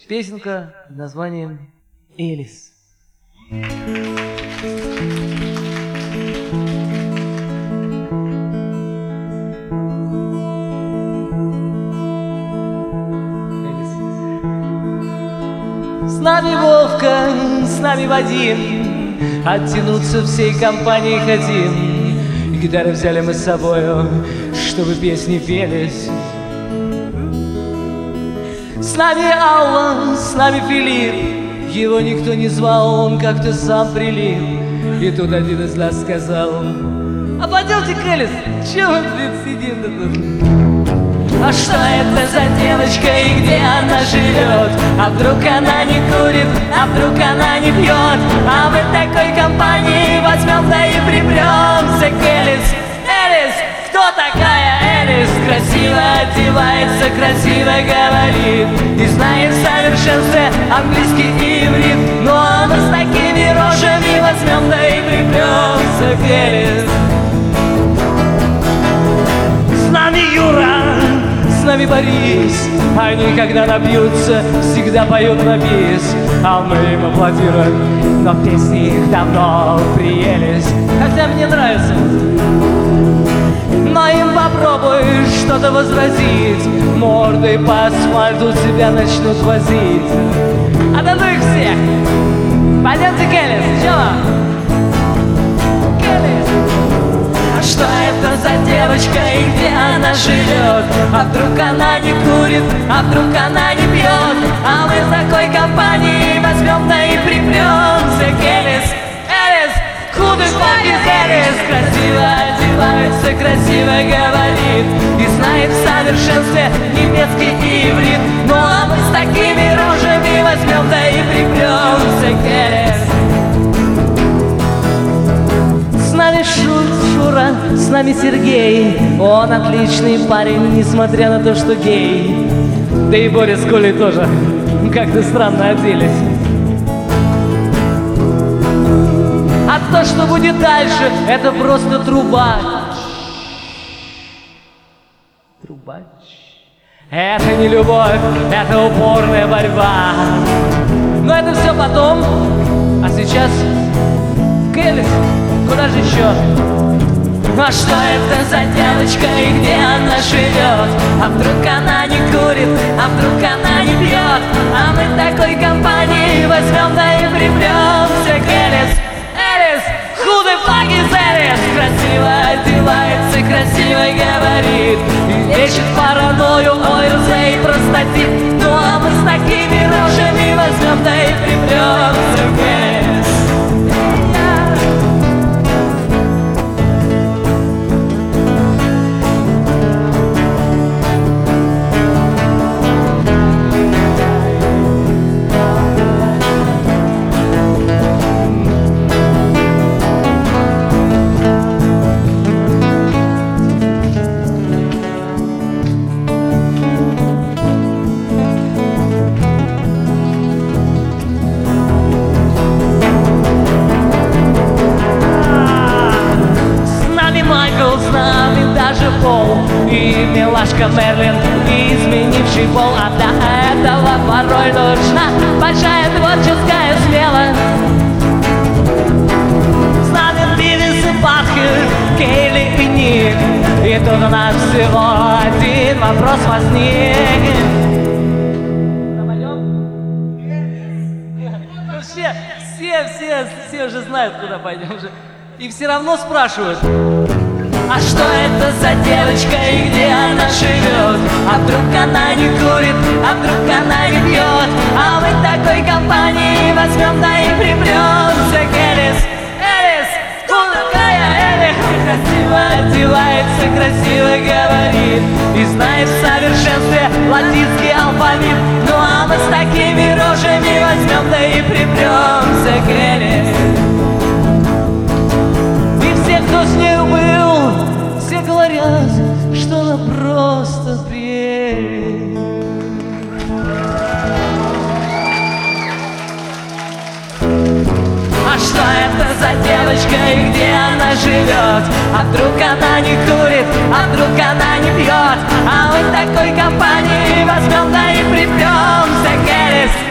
песенка под названием «Элис». С нами Вовка, с нами Вадим, оттянуться всей компанией хотим. И гитары взяли мы с собою, чтобы песни пелись. С нами Алла, с нами Филипп, его никто не звал, он как-то сам прилип. И тут один из нас сказал: а пойдемте к Элис, чего мы тут сидим-то тут? А что это за девочка и где она живет? А вдруг она не курит, а вдруг она не пьет? А мы такой компании возьмем, да и припремся к Элис. Элис, кто такая Элис? Красиво одевается, красиво говорит и знает в совершенстве английский и иврит. Ну а мы с такими рожами возьмем, да и припремся к Элис. С нами Юра, с нами Борис, они когда напьются, всегда поют на бис. А мы им аплодируем, но песни их давно приелись. Хотя мне нравится, но им попробуй что-то возразить, мордой по асфальту тебя начнут возить. А да ну их всех! Пойдемте к Элис, чего? К Элис! А что это за девочка и где она живет? А вдруг она не курит, а вдруг она не пьет? А мы в такой компании возьмем, да и припремся к Элис. Элис, who the fuck is Элис? Красиво одевается, красиво говорит и знает в совершенстве немецкий и иврит. Ну а мы с такими рожами возьмем, да и припремся к Элис. С нами Шура, с нами Сергей, он отличный парень, несмотря на то, что гей. Да и Боря с Колей тоже как-то странно оделись. А то, что будет дальше, это просто трубач. Трубач. Это не любовь, это упорная борьба. Но это все потом, а сейчас к Элис. Куда же еще? А что это за девочка и где она живет? А вдруг она не курит, а вдруг она не пьет? А мы такой компании возьмем, да и припремся к Элис. Элис, who the fuck is Элис? Красиво одевается, красиво говорит и лечит паранойю, ОРЗ и простатит. Ну а мы с такими рожами возьмем, да и припремся к Элис. И милашка Мерлин, изменивший пол, а для этого порой нужна большая творческая смелость. С нами Бивис и Батхер, Кейли и Ник, и тут у нас всего один вопрос возник. Ну все уже знают, куда пойдем же. И все равно спрашивают: а что это за девочка и где она живет? А вдруг она не курит, а вдруг она не пьет? А мы такой компании возьмем, да и припремся к Элис. Элис, кто такая Элис? Красиво одевается, красиво говорит и знает в совершенстве латинский алфавит. Ну а мы с такими рожами возьмем, да и припремся к Элис. И все, кто с нею был, все говорят, что она просто прелесть. А что это за девочка и где она живет? А вдруг она не курит, а вдруг она не пьет? А мы такой компании возьмем, да и припремся к Элис.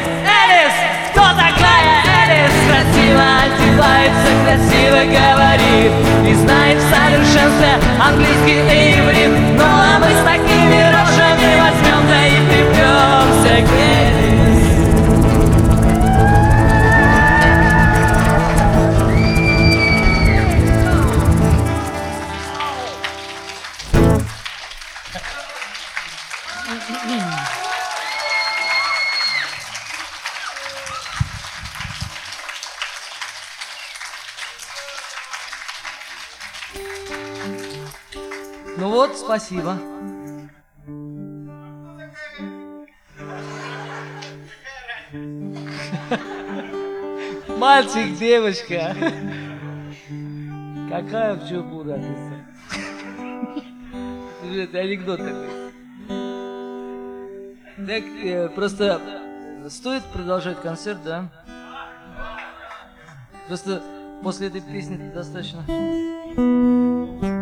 совершенстве английский и иврит. Ну а мы с такими рожами возьмем, да и припремся, Геррис. Ну вот, спасибо. Мальчик, девочка. Какая в жопу разница? Это анекдот такой. Так, просто стоит продолжать концерт, да? Просто после этой песни достаточно.